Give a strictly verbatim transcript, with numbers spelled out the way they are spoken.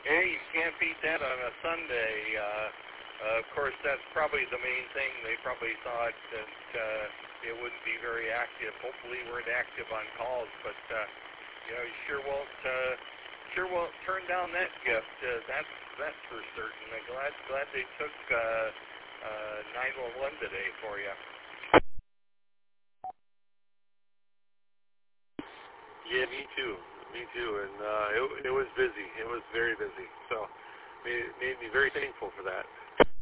Hey, you can't beat that on a Sunday. Uh, uh, of course, that's probably the main thing. They probably thought that uh, it wouldn't be very active. Hopefully, we weren't active on calls, but uh, you know, you sure won't, uh, sure won't turn down that gift. Uh, that's that's for certain. I'm glad glad they took uh, uh, nine one one today for you. Yeah, me too. Me too. And uh, it, it was busy. It was very busy. So made, made me very thankful for that.